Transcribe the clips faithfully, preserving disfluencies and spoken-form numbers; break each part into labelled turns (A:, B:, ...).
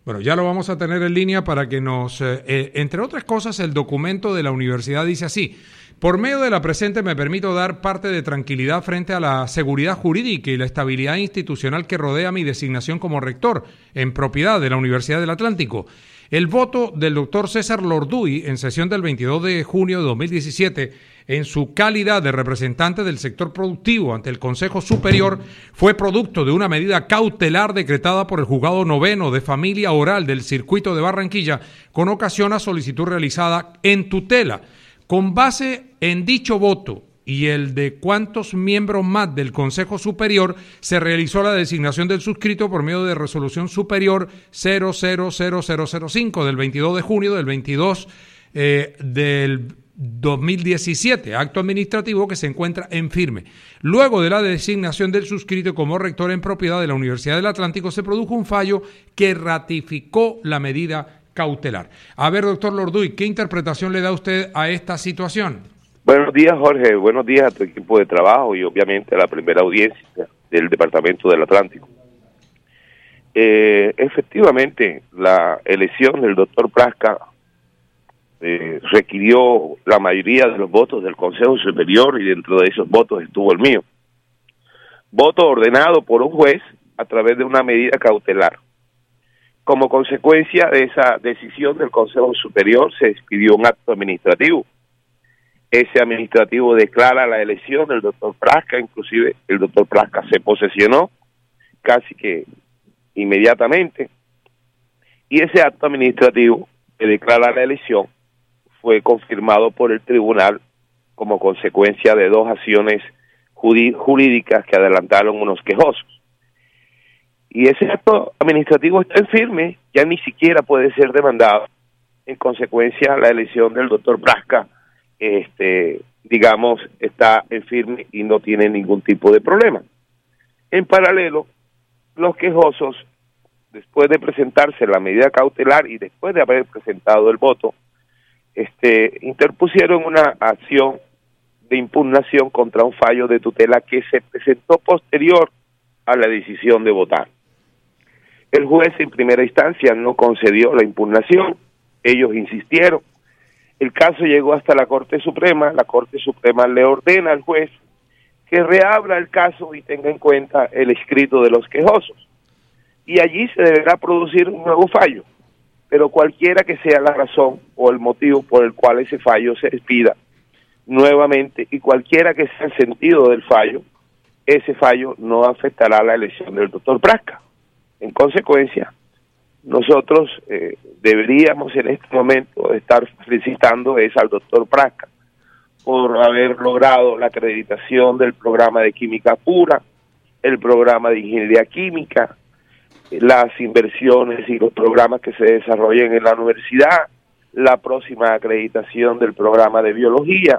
A: Bueno, ya lo vamos a tener en línea para que nos, eh, eh, entre otras cosas, el documento de la universidad dice así: por medio de la presente me permito dar parte de tranquilidad frente a la seguridad jurídica y la estabilidad institucional que rodea mi designación como rector en propiedad de la Universidad del Atlántico. El voto del doctor César Lorduy en sesión del veintidós de junio de dos mil diecisiete, en su calidad de representante del sector productivo ante el Consejo Superior, fue producto de una medida cautelar decretada por el Juzgado Noveno de Familia Oral del Circuito de Barranquilla con ocasión a solicitud realizada en tutela. Con base en dicho voto y el de cuántos miembros más del Consejo Superior, se realizó la designación del suscrito por medio de resolución superior cero cero cero cero cero cinco del veintidós de junio del veintidós eh, del dos mil diecisiete, acto administrativo que se encuentra en firme. Luego de la designación del suscrito como rector en propiedad de la Universidad del Atlántico, se produjo un fallo que ratificó la medida cautelar. A ver, doctor Lorduy, ¿qué interpretación le da usted a esta situación?
B: Buenos días, Jorge. Buenos días a tu equipo de trabajo y obviamente a la primera audiencia del Departamento del Atlántico. Eh, efectivamente, la elección del doctor Prasca eh, requirió la mayoría de los votos del Consejo Superior y dentro de esos votos estuvo el mío. Voto ordenado por un juez a través de una medida cautelar. Como consecuencia de esa decisión del Consejo Superior se expidió un acto administrativo. Ese administrativo declara la elección del doctor Prasca, inclusive el doctor Prasca se posesionó casi que inmediatamente, y ese acto administrativo que declara la elección fue confirmado por el tribunal como consecuencia de dos acciones jurídicas que adelantaron unos quejosos. Y ese acto administrativo está en firme, ya ni siquiera puede ser demandado. En consecuencia, la elección del doctor Prasca este, digamos, está en firme y no tiene ningún tipo de problema. En paralelo, los quejosos, después de presentarse la medida cautelar y después de haber presentado el voto, este, interpusieron una acción de impugnación contra un fallo de tutela que se presentó posterior a la decisión de votar. El juez en primera instancia no concedió la impugnación, ellos insistieron. El caso llegó hasta la Corte Suprema, la Corte Suprema le ordena al juez que reabra el caso y tenga en cuenta el escrito de los quejosos. Y allí se deberá producir un nuevo fallo, pero cualquiera que sea la razón o el motivo por el cual ese fallo se expida nuevamente y cualquiera que sea el sentido del fallo, ese fallo no afectará la elección del doctor Prasca. En consecuencia, nosotros eh, deberíamos en este momento estar felicitando es al doctor Prasca por haber logrado la acreditación del programa de química pura, el programa de ingeniería química, las inversiones y los programas que se desarrollen en la universidad, la próxima acreditación del programa de biología,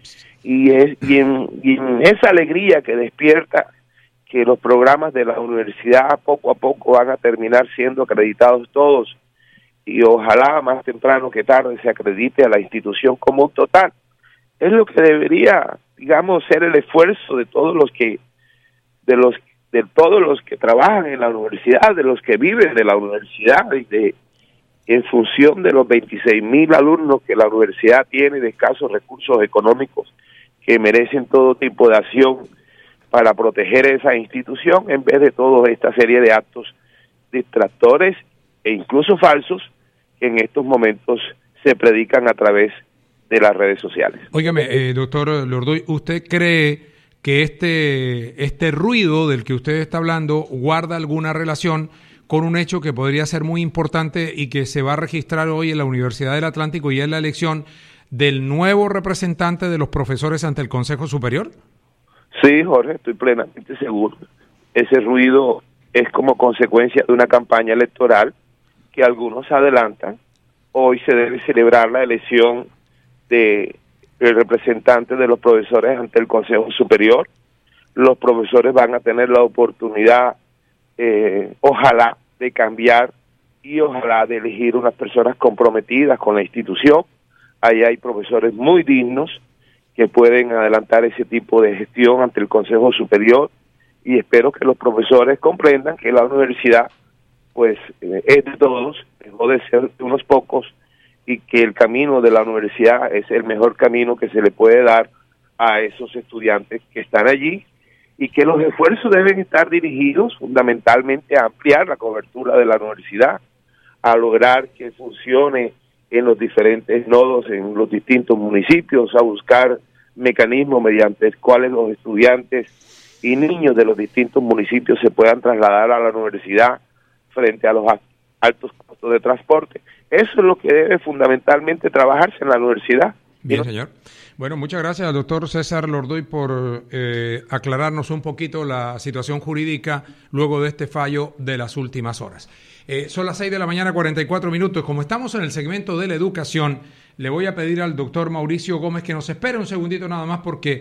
B: y, es, y, en, y en esa alegría que despierta que los programas de la universidad poco a poco van a terminar siendo acreditados todos y ojalá más temprano que tarde se acredite a la institución como un total. Es lo que debería, digamos, ser el esfuerzo de todos los que, de los, de todos los que trabajan en la universidad, de los que viven de la universidad y de, en función de los veintiséis mil alumnos que la universidad tiene de escasos recursos económicos que merecen todo tipo de acción para proteger esa institución en vez de toda esta serie de actos distractores e incluso falsos que en estos momentos se predican a través de las redes sociales.
A: Óigame, eh, doctor Lorduy, ¿usted cree que este, este ruido del que usted está hablando guarda alguna relación con un hecho que podría ser muy importante y que se va a registrar hoy en la Universidad del Atlántico y es la elección del nuevo representante de los profesores ante el Consejo Superior?
B: Sí, Jorge, estoy plenamente seguro. Ese ruido es como consecuencia de una campaña electoral que algunos adelantan. Hoy se debe celebrar la elección de el representante de los profesores ante el Consejo Superior. Los profesores van a tener la oportunidad, eh, ojalá, de cambiar y ojalá de elegir unas personas comprometidas con la institución. Ahí hay profesores muy dignos que pueden adelantar ese tipo de gestión ante el Consejo Superior y espero que los profesores comprendan que la universidad pues eh, es de todos, dejó de ser de unos pocos, y que el camino de la universidad es el mejor camino que se le puede dar a esos estudiantes que están allí, y que los esfuerzos deben estar dirigidos fundamentalmente a ampliar la cobertura de la universidad, a lograr que funcione en los diferentes nodos, en los distintos municipios, a buscar mecanismos mediante los cuales los estudiantes y niños de los distintos municipios se puedan trasladar a la universidad frente a los altos costos de transporte. Eso es lo que debe fundamentalmente trabajarse en la universidad.
A: Bien, señor. Bueno, muchas gracias al doctor César Lordoy por eh, aclararnos un poquito la situación jurídica luego de este fallo de las últimas horas. Eh, son las seis de la mañana, cuarenta y cuatro minutos. Como estamos en el segmento de la educación, le voy a pedir al doctor Mauricio Gómez que nos espere un segundito nada más porque